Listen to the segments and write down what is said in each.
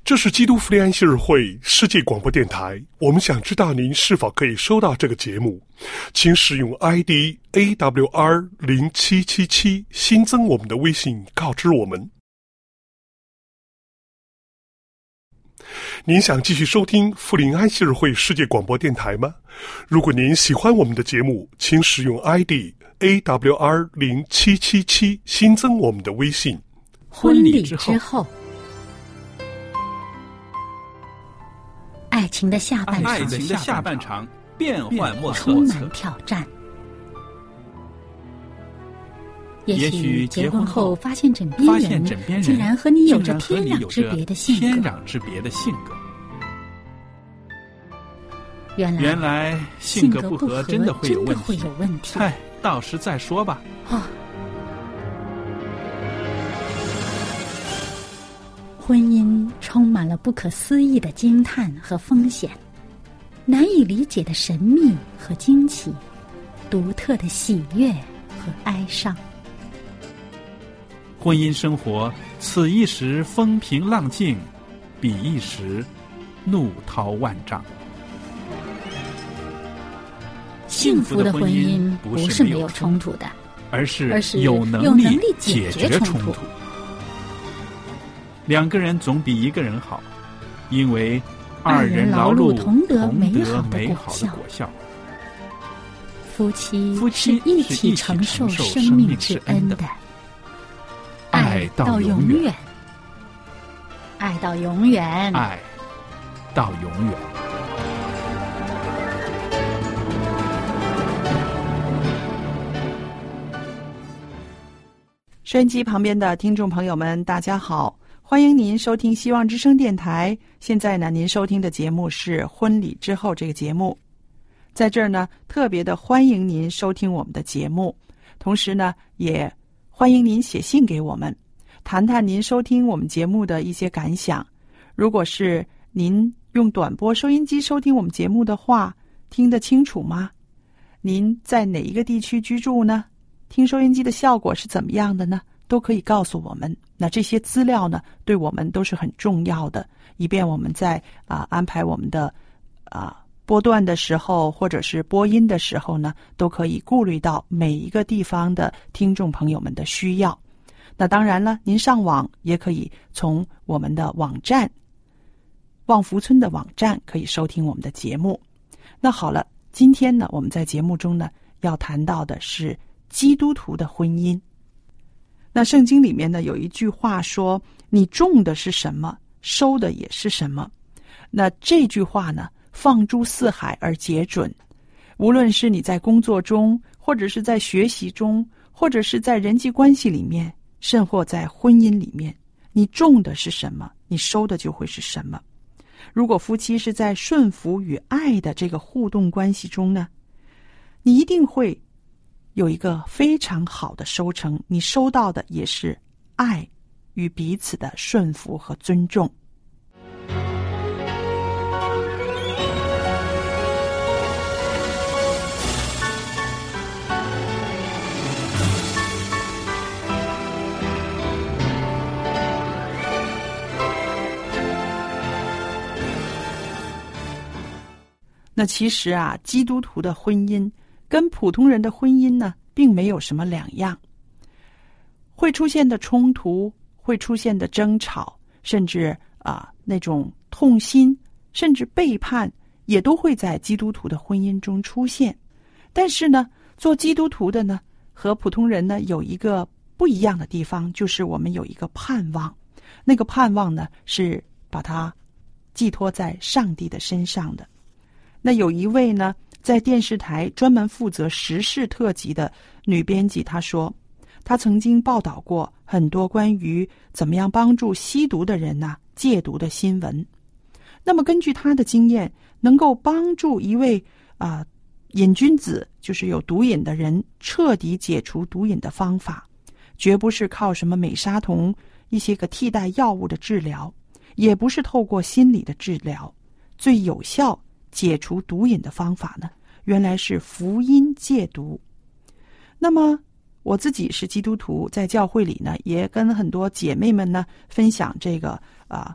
这是基督福音安息日会世界广播电台，我们想知道您是否可以收到这个节目，请使用 ID AWR0777 新增我们的微信告知我们。您想继续收听福音安息日会世界广播电台吗？如果您喜欢我们的节目，请使用 ID AWR0777 新增我们的微信。 婚礼之后，爱情的下半场变幻莫测，充满挑战。也许结婚后发现枕边人竟然和你有着天壤之别的性格。原来性格不合真的会有问题。嗨，到时再说吧。 婚姻充满了不可思议的惊叹和风险，难以理解的神秘和惊奇，独特的喜悦和哀伤。 婚姻生活，此一时风平浪静，彼一时怒涛万丈。 幸福的婚姻不是没有冲突的， 而是有能力解决冲突。两个人总比一个人好，因为二人劳碌同得美好的果效。 夫妻是一起承受生命之恩的， 爱到永远， 爱到永远， 爱到永远。 收音机旁边的听众朋友们，大家好，欢迎您收听希望之声电台。现在呢，您收听的节目是婚礼之后这个节目。在这儿呢，特别的欢迎您收听我们的节目，同时呢，也欢迎您写信给我们，谈谈您收听我们节目的一些感想。如果是您用短波收音机收听我们节目的话，听得清楚吗？您在哪一个地区居住呢？听收音机的效果是怎么样的呢？都可以告诉我们。那这些资料呢，对我们都是很重要的，以便我们在安排我们的波段的时候，或者是播音的时候呢，都可以顾虑到每一个地方的听众朋友们的需要。那当然了，您上网也可以从我们的网站望福村的网站可以收听我们的节目。那好了，今天呢，我们在节目中呢要谈到的是基督徒的婚姻。那圣经里面呢有一句话说，你种的是什么，收的也是什么。那这句话呢放诸四海而皆准，无论是你在工作中，或者是在学习中，或者是在人际关系里面，甚或在婚姻里面，你种的是什么，你收的就会是什么。如果夫妻是在顺服与爱的这个互动关系中呢，你一定会有一个非常好的收成，你收到的也是爱与彼此的顺服和尊重。那其实基督徒的婚姻跟普通人的婚姻呢，并没有什么两样。会出现的冲突，会出现的争吵，甚至那种痛心，甚至背叛，也都会在基督徒的婚姻中出现。但是呢，做基督徒的呢，和普通人呢有一个不一样的地方，就是我们有一个盼望。那个盼望呢，是把它寄托在上帝的身上的。那有一位呢，在电视台专门负责时事特辑的女编辑，她说，她曾经报道过很多关于怎么样帮助吸毒的人戒毒的新闻。那么根据她的经验，能够帮助一位瘾君子，就是有毒瘾的人彻底解除毒瘾的方法，绝不是靠什么美沙酮一些个替代药物的治疗，也不是透过心理的治疗，最有效解除毒瘾的方法呢，原来是福音戒毒。那么我自己是基督徒，在教会里呢，也跟很多姐妹们呢分享这个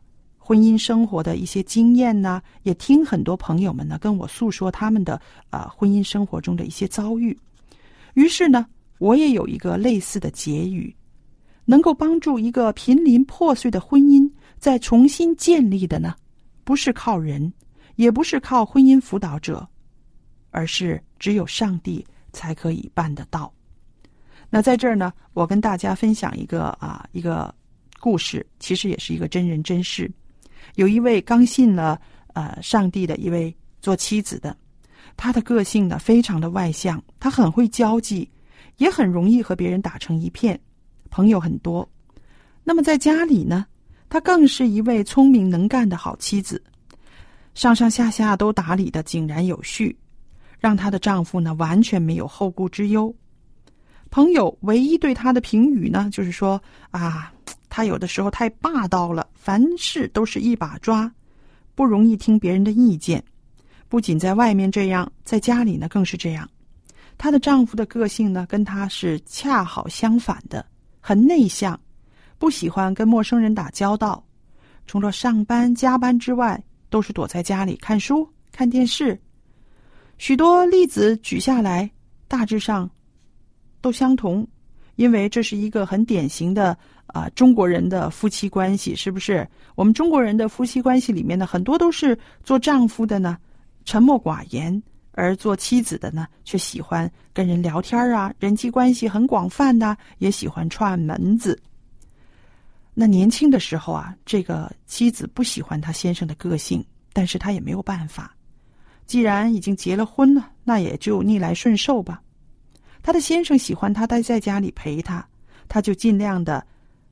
婚姻生活的一些经验呢，也听很多朋友们呢跟我诉说他们的婚姻生活中的一些遭遇。于是呢，我也有一个类似的结语，能够帮助一个濒临破碎的婚姻再重新建立的呢，不是靠人，也不是靠婚姻辅导者，而是只有上帝才可以办得到。那在这儿呢，我跟大家分享一个故事，其实也是一个真人真事。有一位刚信了上帝的一位做妻子的，她的个性呢非常的外向，她很会交际，也很容易和别人打成一片，朋友很多。那么在家里呢，她更是一位聪明能干的好妻子，上上下下都打理得井然有序，让她的丈夫呢完全没有后顾之忧。朋友唯一对她的评语呢，就是说她有的时候太霸道了，凡事都是一把抓，不容易听别人的意见。不仅在外面这样，在家里呢更是这样。她的丈夫的个性呢跟她是恰好相反的，很内向，不喜欢跟陌生人打交道，除了上班加班之外，都是躲在家里看书看电视。许多例子举下来，大致上都相同，因为这是一个很典型的中国人的夫妻关系，是不是？我们中国人的夫妻关系里面呢，很多都是做丈夫的呢沉默寡言，而做妻子的呢却喜欢跟人聊天人际关系很广泛的，也喜欢串门子。那年轻的时候这个妻子不喜欢她先生的个性，但是她也没有办法，既然已经结了婚了，那也就逆来顺受吧。她的先生喜欢她待在家里陪她，她就尽量的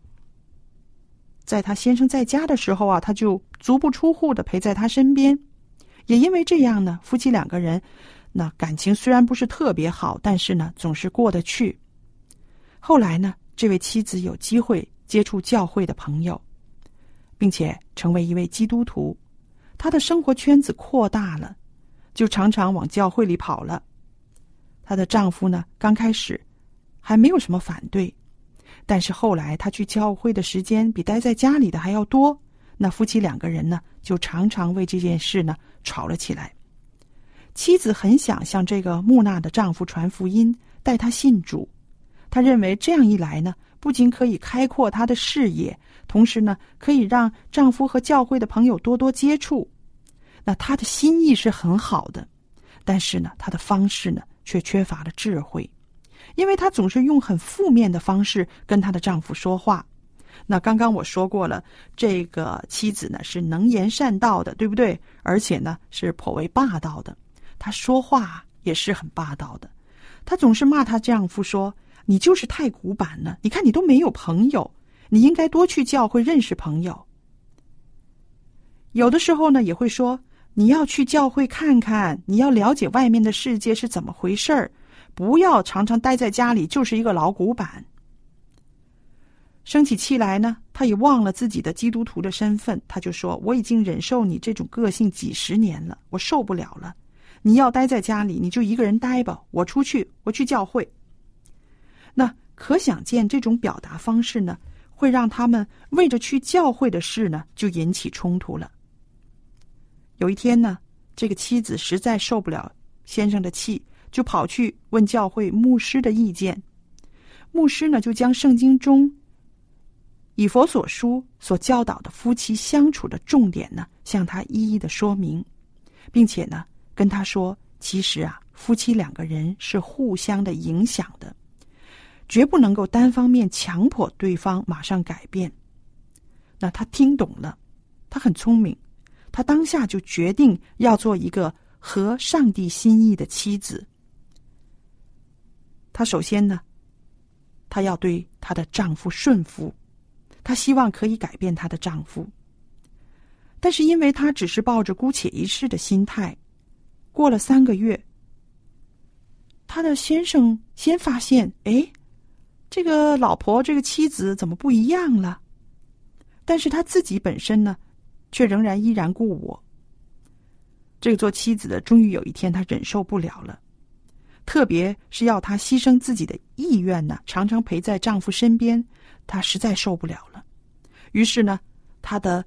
在她先生在家的时候她就足不出户的陪在他身边。也因为这样呢，夫妻两个人那感情虽然不是特别好，但是呢总是过得去。后来呢，这位妻子有机会接触教会的朋友，并且成为一位基督徒，她的生活圈子扩大了，就常常往教会里跑了。她的丈夫呢，刚开始还没有什么反对，但是后来她去教会的时间比待在家里的还要多，那夫妻两个人呢，就常常为这件事呢吵了起来。妻子很想向这个木讷的丈夫传福音，带他信主。她认为这样一来呢，不仅可以开阔她的视野，同时呢，可以让丈夫和教会的朋友多多接触。那她的心意是很好的，但是呢，她的方式呢，却缺乏了智慧，因为她总是用很负面的方式跟她的丈夫说话。那刚刚我说过了，这个妻子呢是能言善道的，对不对？而且呢是颇为霸道的，她说话也是很霸道的。她总是骂她丈夫说，你就是太古板了，你看你都没有朋友，你应该多去教会认识朋友。有的时候呢也会说，你要去教会看看，你要了解外面的世界是怎么回事儿，不要常常待在家里就是一个老古板。生起气来呢，他也忘了自己的基督徒的身份，他就说，我已经忍受你这种个性几十年了，我受不了了，你要待在家里你就一个人待吧，我出去，我去教会。那可想见这种表达方式呢，会让他们为着去教会的事呢就引起冲突了。有一天呢，这个妻子实在受不了先生的气，就跑去问教会牧师的意见。牧师呢就将圣经中以弗所书所教导的夫妻相处的重点呢向他一一的说明，并且呢跟他说，其实夫妻两个人是互相的影响的，绝不能够单方面强迫对方马上改变。那他听懂了，他很聪明，他当下就决定要做一个合上帝心意的妻子。他首先呢，她要对她的丈夫顺服，她希望可以改变她的丈夫。但是因为她只是抱着姑且一试的心态，过了3个月，她的先生先发现，这个老婆这个妻子怎么不一样了？但是她自己本身呢，却仍然依然故我。这个做妻子的终于有一天她忍受不了了，特别是要她牺牲自己的意愿呢，常常陪在丈夫身边，她实在受不了了。于是呢，她的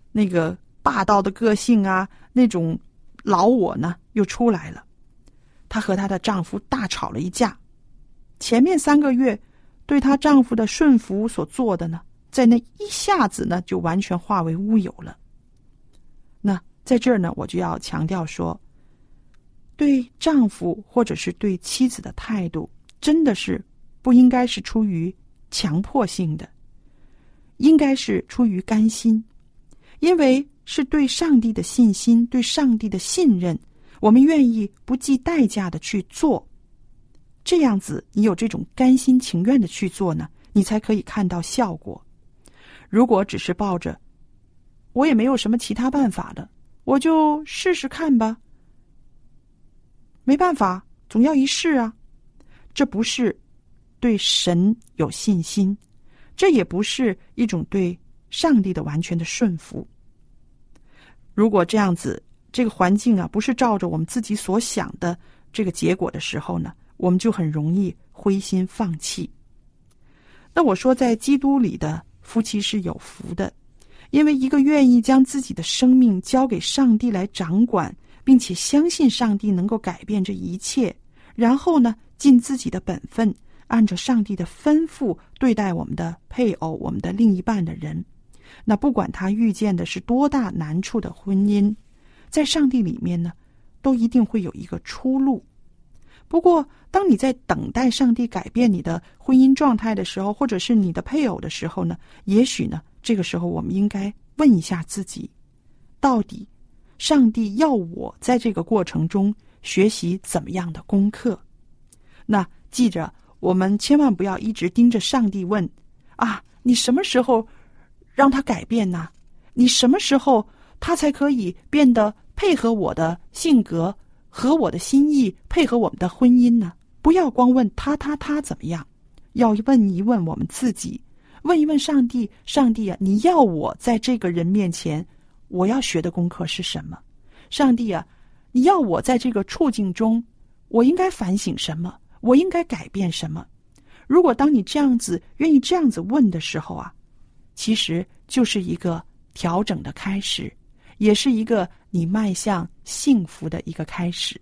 那个霸道的个性啊，那种老我呢又出来了。她和她的丈夫大吵了一架，前面3个月对她丈夫的顺服所做的呢，在那一下子呢就完全化为乌有了。那在这儿呢，我就要强调说，对丈夫或者是对妻子的态度，真的是不应该是出于强迫性的，应该是出于甘心，因为是对上帝的信心，对上帝的信任，我们愿意不计代价的去做。这样子你有这种甘心情愿的去做呢，你才可以看到效果。如果只是抱着我也没有什么其他办法了，我就试试看吧，没办法，总要一试啊，这不是对神有信心，这也不是一种对上帝的完全的顺服。如果这样子，这个环境啊不是照着我们自己所想的这个结果的时候呢，我们就很容易灰心放弃。那我说在基督里的夫妻是有福的，因为一个愿意将自己的生命交给上帝来掌管，并且相信上帝能够改变这一切，然后呢尽自己的本分，按照上帝的吩咐对待我们的配偶，我们的另一半的人。那不管他遇见的是多大难处的婚姻，在上帝里面呢都一定会有一个出路。不过当你在等待上帝改变你的婚姻状态的时候，或者是你的配偶的时候呢，也许呢这个时候我们应该问一下自己，到底上帝要我在这个过程中学习怎么样的功课。那记着，我们千万不要一直盯着上帝问啊，你什么时候让他改变呢？你什么时候他才可以变得配合我的性格，合我的心意，配合我们的婚姻呢？不要光问他怎么样，要问一问我们自己，问一问上帝，上帝啊，你要我在这个人面前我要学的功课是什么？上帝啊，你要我在这个处境中我应该反省什么？我应该改变什么？如果当你这样子愿意这样子问的时候啊，其实就是一个调整的开始，也是一个你迈向幸福的一个开始。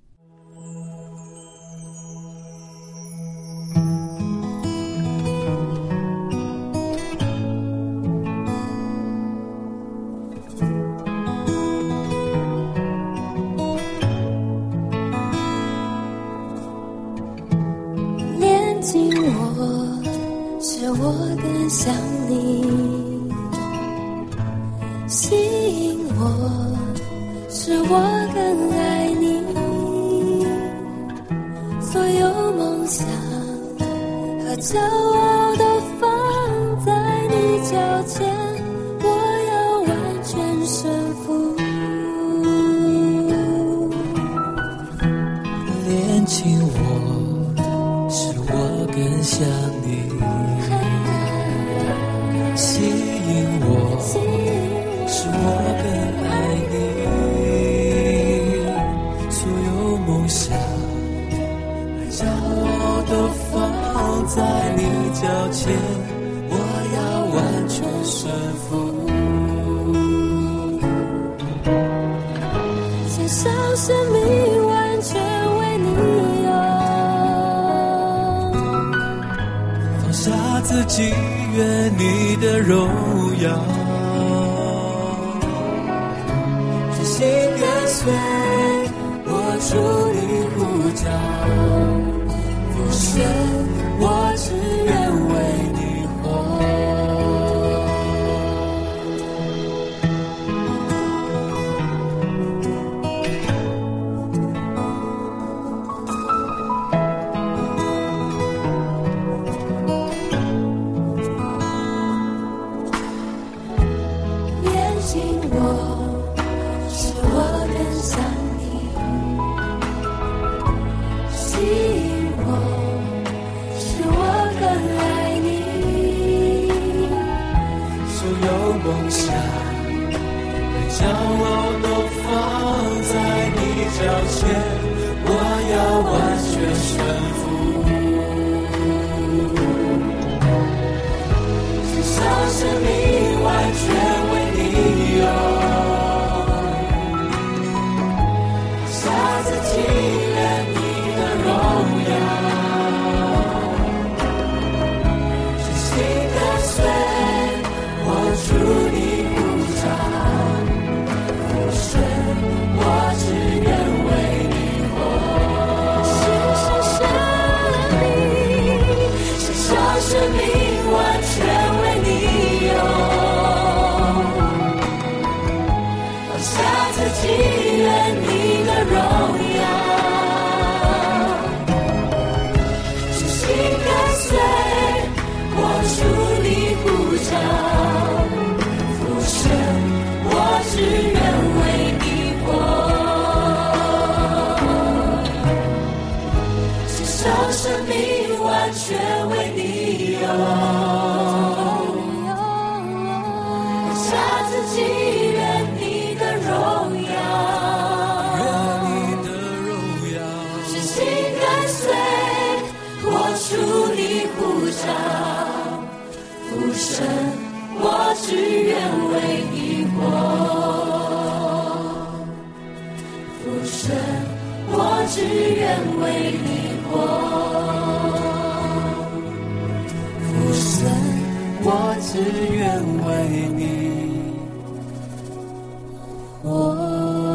连近我，使我更像你，吸引我，使我更爱你。所有梦想和骄傲都放在你脚前，我要完全顺服。 连近我，使我更像你，吸引我，使我更爱你。所有梦想和骄傲都放在你脚前，我要完全顺服。 献上生命，完全为你用， 放下自己，愿你的荣耀，全心跟随，我主你呼召，父神，我只愿为你活。 连近我，使我更像你，吸引我，使我更爱你。 所有梦想和骄傲都放在你脚前，我要完全顺服。献上生命，完全为你用， 神，我只愿为你活。父神，我只愿为你活。父神， 我只愿为你活。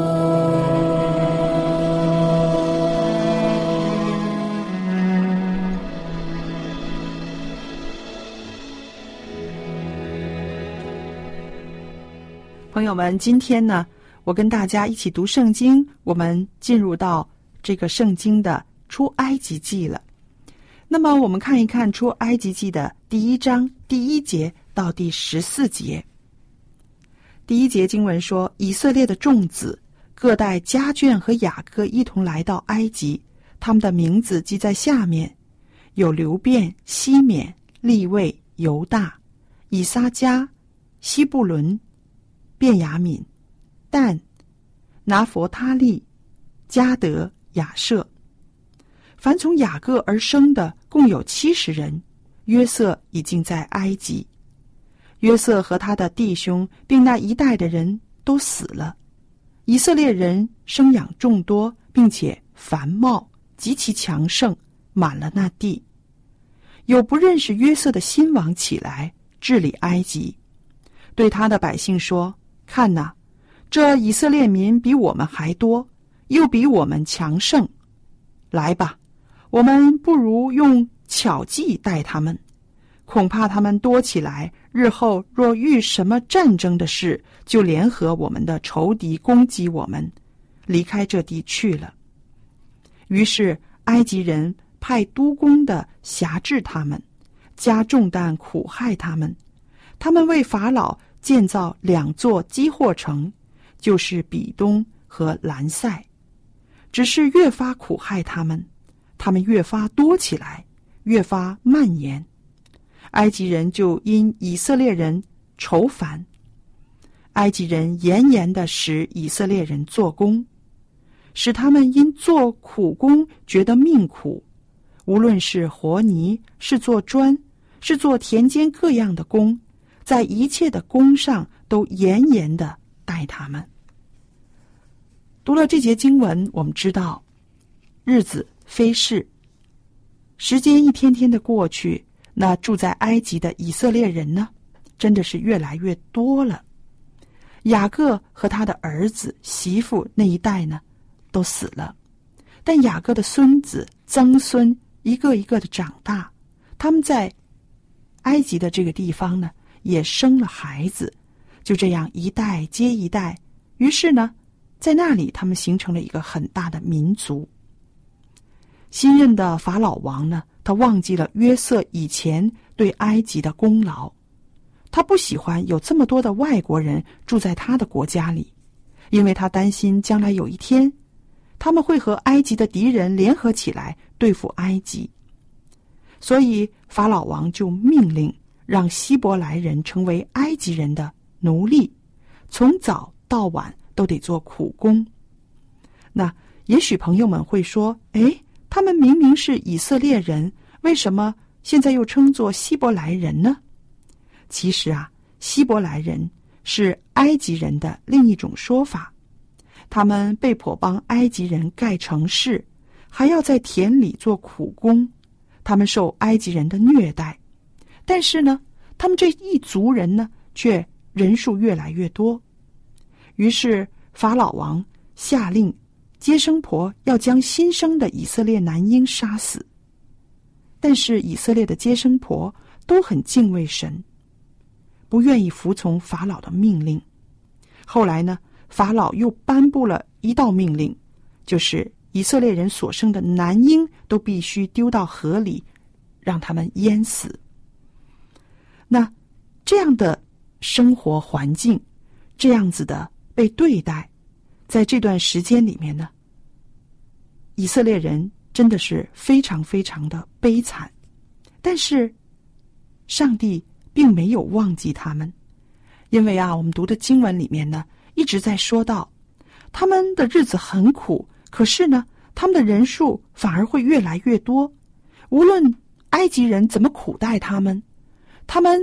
朋友们，今天呢，我跟大家一起读圣经，我们进入到这个圣经的出埃及记了。那么我们看一看出埃及记的第1章第1节到第14节。第1节经文说，以色列的众子各带家眷和雅各一同来到埃及，他们的名字记在下面，有流便、西缅、利未、犹大、以撒迦、西布伦、便雅悯、但、拿弗他利、迦得、亚设。凡从雅各而生的共有70人，约瑟已经在埃及。约瑟和他的弟兄并那一代的人都死了。以色列人生养众多，并且繁茂，极其强盛，满了那地。有不认识约瑟的新王起来治理埃及，对他的百姓说，看哪，这以色列民比我们还多，又比我们强盛。来吧，我们不如用巧计待他们，恐怕他们多起来，日后若遇什么战争的事，就联合我们的仇敌攻击我们，离开这地去了。于是埃及人派督工的辖制他们，加重担苦害他们。他们为法老建造2座基货城，就是比东和兰塞，只是越发苦害他们，他们越发多起来，越发蔓延。埃及人就因以色列人愁烦，埃及人严严地使以色列人做工，使他们因做苦工觉得命苦，无论是和泥，是做砖，是做田间各样的工，在一切的工上都严严地待他们。读了这节经文，我们知道日子飞逝，时间一天天的过去，那住在埃及的以色列人呢，真的是越来越多了。雅各和他的儿子媳妇那一代呢都死了，但雅各的孙子曾孙一个一个的长大，他们在埃及的这个地方呢也生了孩子，就这样一代接一代，于是呢在那里他们形成了一个很大的民族。新任的法老王呢，他忘记了约瑟以前对埃及的功劳，他不喜欢有这么多的外国人住在他的国家里，因为他担心将来有一天他们会和埃及的敌人联合起来对付埃及。所以法老王就命令让希伯来人成为埃及人的奴隶，从早到晚都得做苦工。那也许朋友们会说，他们明明是以色列人，为什么现在又称作希伯来人呢？其实啊，希伯来人是埃及人的另一种说法，他们被迫帮埃及人盖城市，还要在田里做苦工，他们受埃及人的虐待。但是呢，他们这一族人呢，却人数越来越多。于是法老王下令接生婆要将新生的以色列男婴杀死。但是以色列的接生婆都很敬畏神，不愿意服从法老的命令。后来呢，法老又颁布了一道命令，就是以色列人所生的男婴都必须丢到河里，让他们淹死。那这样的生活环境，这样子的被对待，在这段时间里面呢，以色列人真的是非常非常的悲惨。但是上帝并没有忘记他们，因为我们读的经文里面呢，一直在说到他们的日子很苦，可是呢，他们的人数反而会越来越多。无论埃及人怎么苦待他们，他们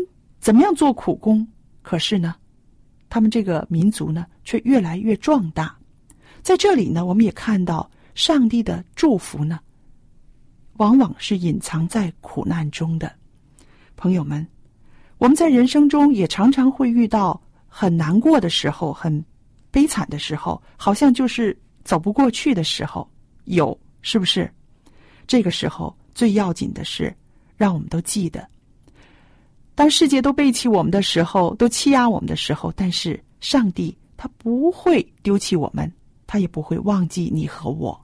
怎么样做苦工，可是呢，他们这个民族呢却越来越壮大。在这里呢，我们也看到上帝的祝福呢，往往是隐藏在苦难中的。朋友们，我们在人生中也常常会遇到很难过的时候，很悲惨的时候，好像就是走不过去的时候，有，是不是？这个时候最要紧的是，让我们都记得，当世界都背弃我们的时候，都欺压我们的时候，但是上帝他不会丢弃我们，他也不会忘记你和我。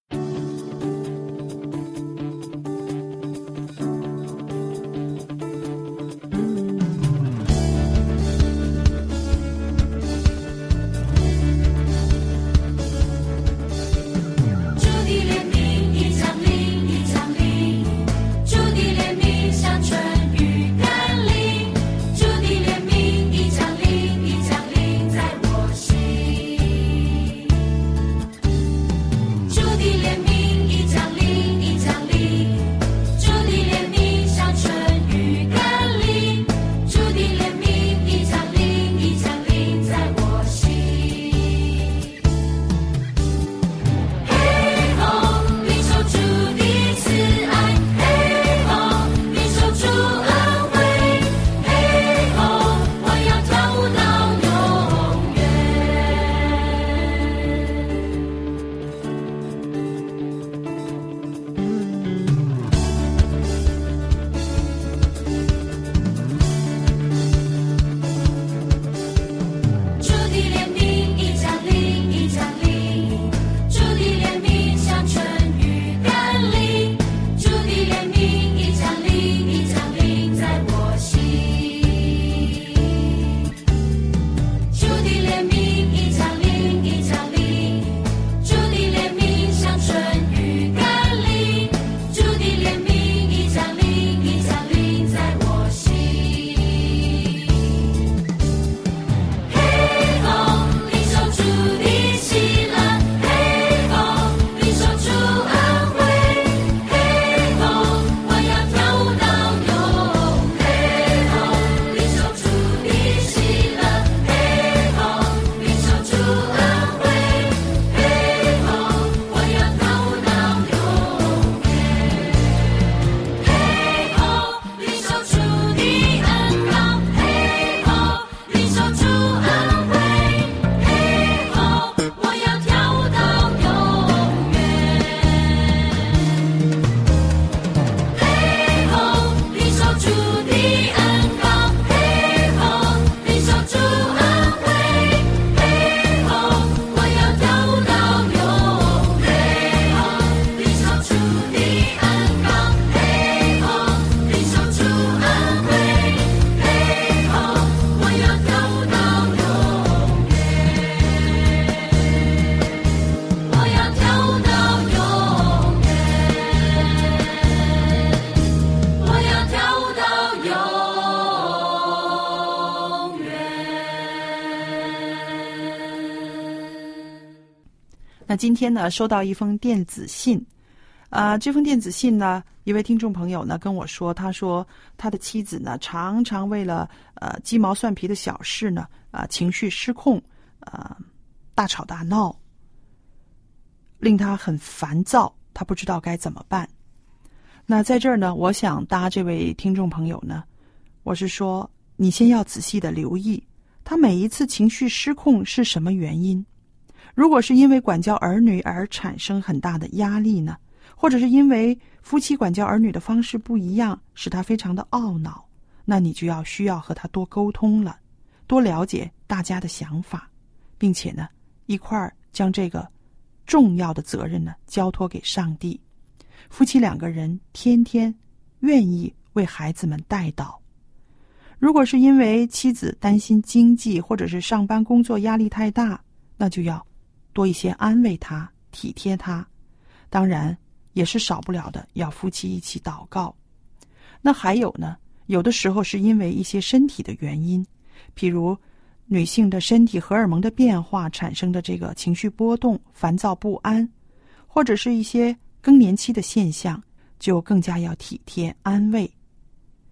那今天呢，收到一封电子信，这封电子信呢，一位听众朋友呢跟我说，他说他的妻子呢常常为了鸡毛蒜皮的小事呢情绪失控，大吵大闹，令他很烦躁，他不知道该怎么办。那在这儿呢，我想搭这位听众朋友呢，我是说你先要仔细的留意他每一次情绪失控是什么原因。如果是因为管教儿女而产生很大的压力呢，或者是因为夫妻管教儿女的方式不一样，使他非常的懊恼，那你就需要和他多沟通了，多了解大家的想法，并且呢，一块儿将这个重要的责任呢交托给上帝。夫妻两个人天天愿意为孩子们代祷。如果是因为妻子担心经济或者是上班工作压力太大，那就要多一些安慰他，体贴他。当然也是少不了的，要夫妻一起祷告。那还有呢，有的时候是因为一些身体的原因，譬如女性的身体荷尔蒙的变化产生的这个情绪波动、烦躁不安，或者是一些更年期的现象，就更加要体贴安慰。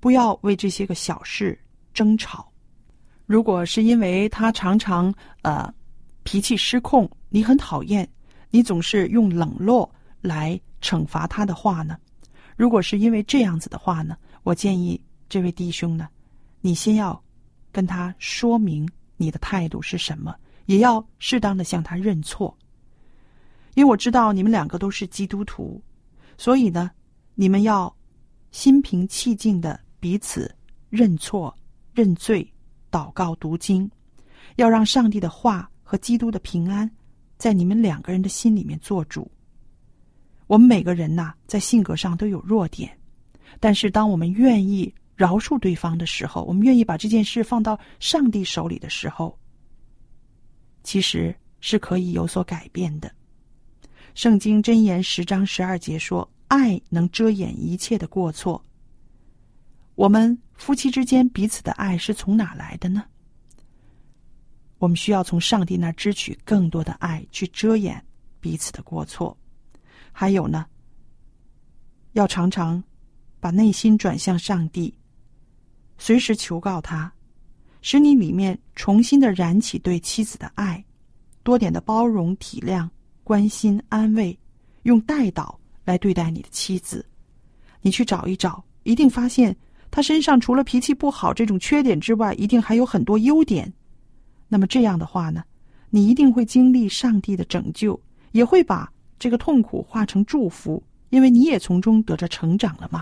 不要为这些个小事争吵。如果是因为他常常脾气失控，你很讨厌，你总是用冷落来惩罚他的话呢，如果是因为这样子的话呢，我建议这位弟兄呢，你先要跟他说明你的态度是什么，也要适当的向他认错。因为我知道你们两个都是基督徒，所以呢，你们要心平气静的彼此认错、认罪、祷告、读经，要让上帝的话和基督的平安在你们两个人的心里面做主。我们每个人呐，在性格上都有弱点，但是当我们愿意饶恕对方的时候，我们愿意把这件事放到上帝手里的时候，其实是可以有所改变的。圣经箴言10章12节说，爱能遮掩一切的过错。我们夫妻之间彼此的爱是从哪来的呢？我们需要从上帝那儿支取更多的爱，去遮掩彼此的过错。还有呢，要常常把内心转向上帝，随时求告他，使你里面重新的燃起对妻子的爱，多点的包容、体谅、关心、安慰，用代祷来对待你的妻子。你去找一找，一定发现他身上除了脾气不好这种缺点之外，一定还有很多优点。那么这样的话呢，你一定会经历上帝的拯救，也会把这个痛苦化成祝福，因为你也从中得着成长了嘛。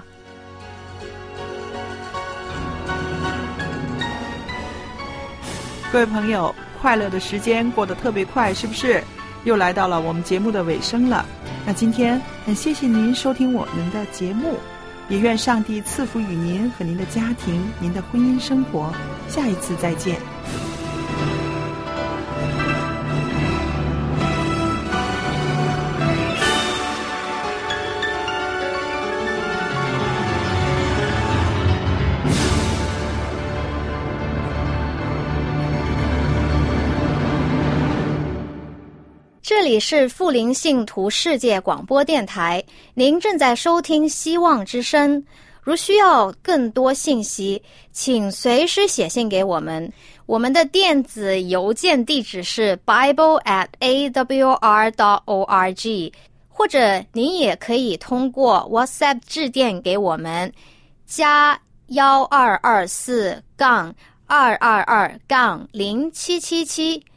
各位朋友，快乐的时间过得特别快，是不是？又来到了我们节目的尾声了。那今天很谢谢您收听我们的节目，也愿上帝赐福于您和您的家庭、您的婚姻生活。下一次再见。 这里是富林信徒世界广播电台，您正在收听希望之声。如需要更多信息，请随时写信给我们。我们的电子邮件地址是 bible@awr.org， 或者您也可以通过 WhatsApp 致电给我们，加1224-222-0777